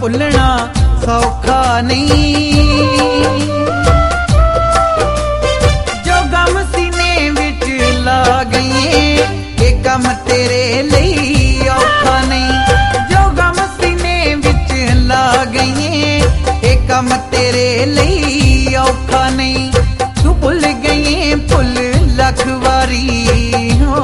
भुलना सौखा नहीं। जो गम सीने विच ला गए ये गम तेरे लिए औखा नहीं। जो गम सीने विच ला गए ये गम तेरे लिए औखा नहीं। तू भुल गए भुल लख वारी हो।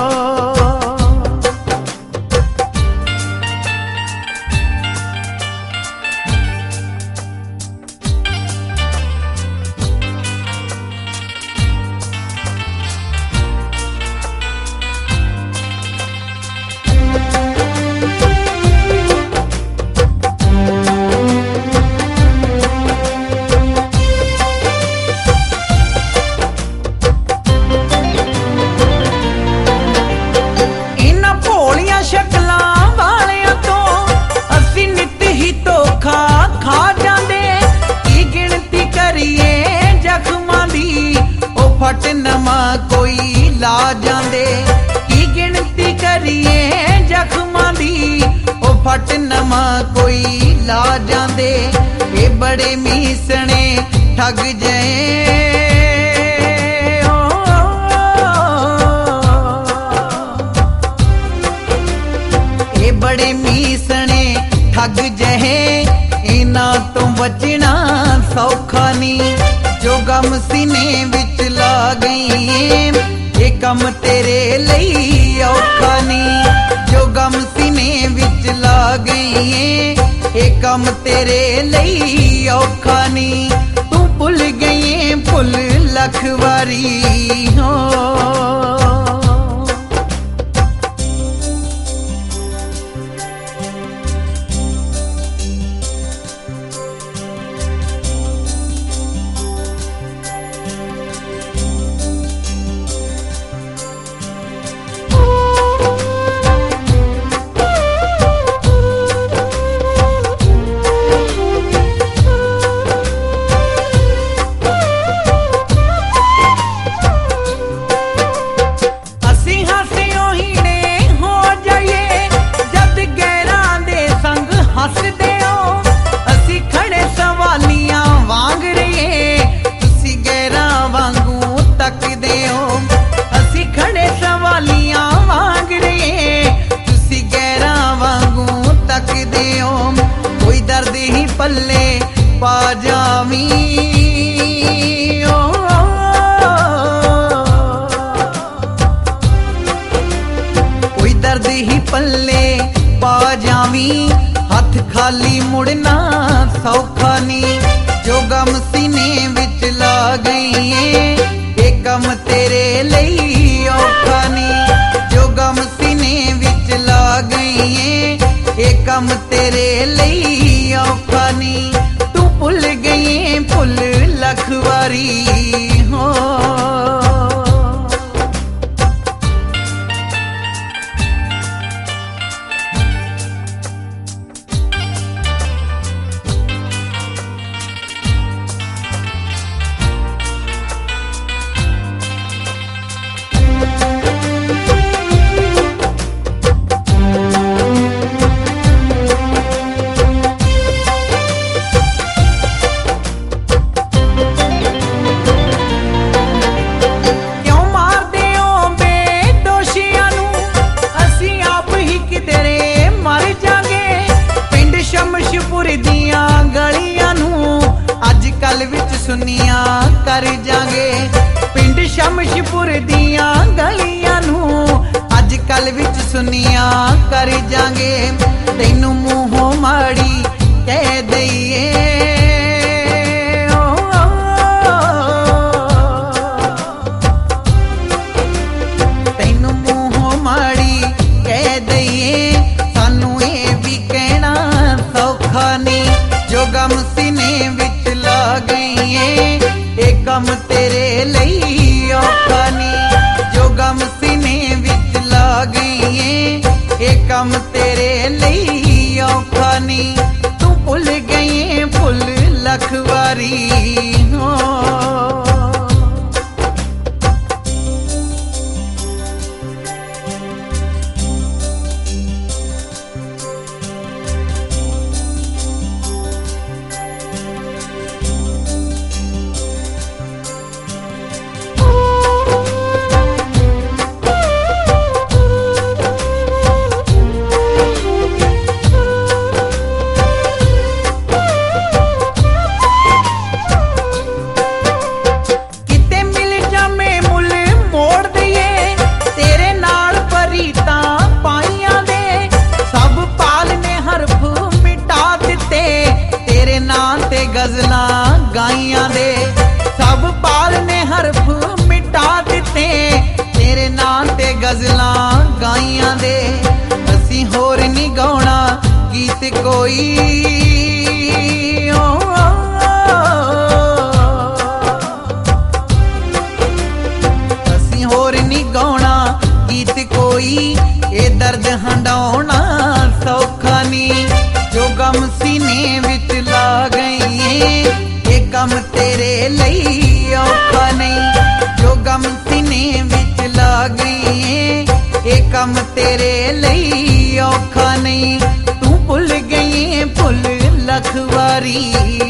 फट नमा कोई ला जांदे की गिनती करिए जख्मां दी। ओ फट नमा कोई ला जांदे ये बड़े मीसने ठग जाए। ये बड़े मीसने ठग जाए इना तो बचना सौखा नहीं। जो गम सीने विच ला गई ये गम तेरे लिए औखा नहीं। जो गम सीने विच ला गई ये गम तेरे लिए औखा नहीं। तू भुल गई भुल लख वारी हो। पल्ले पा जावी कोई दर्द ही पल्ले पा जावी। हथ खाली मुड़ना सौखा नहीं। जो गम सीने विच ला गई ये गम तेरे लिए औखा नहीं। जो गम सीने विच ला गई ये गम तेरे लिए औखा नहीं। तू भुल गई भुल लख वारी हो। सुनिया कर जांगे पिंड शमशपुर दिया गलियां नू अज कल विच सुनिया कर जांगे। तैनू मुंहों माड़ी कह दईए तैनू मुंहों माड़ी कह दईए। सानू ये भी कहना सौखा नहीं। जो गम सीने विच ला गई ये गम तेरे लिए औखा नहीं। जो गम सीने विच ला गई ये गम तेरे लिए औखा नहीं। तू भुल गई भुल लख वारी हो। ਗੀਤ ਕੋਈ ਅਸੀਂ ਹੋਰ ਨਹੀਂ ਗਾਉਣਾ ਗੀਤ ਕੋਈ, ਇਹ ਦਰਦ ਹੰਡਾਉਣਾ ਸੌਖਾ ਨਹੀਂ। ਜੋ ਗਮ ਸੀਨੇ ਵਿੱਚ ਲਾ ਗਈ, ਇਹ ਕੰਮ ਤੇਰੇ ਲਈ ਔਖਾ ਨਹੀਂ। ਜੋ ਗਮ ਸੀਨੇ ਵਿੱਚ ਲਾ ਗਈ, ਇਹ ਕੰਮ ਤੇਰੇ ਲਈ ਔਖਾ ਨਹੀਂ। ਤੂੰ ਭੁੱਲ ਗਈ ਭੁੱਲ ਲੱਖ ਵਾਰੀ,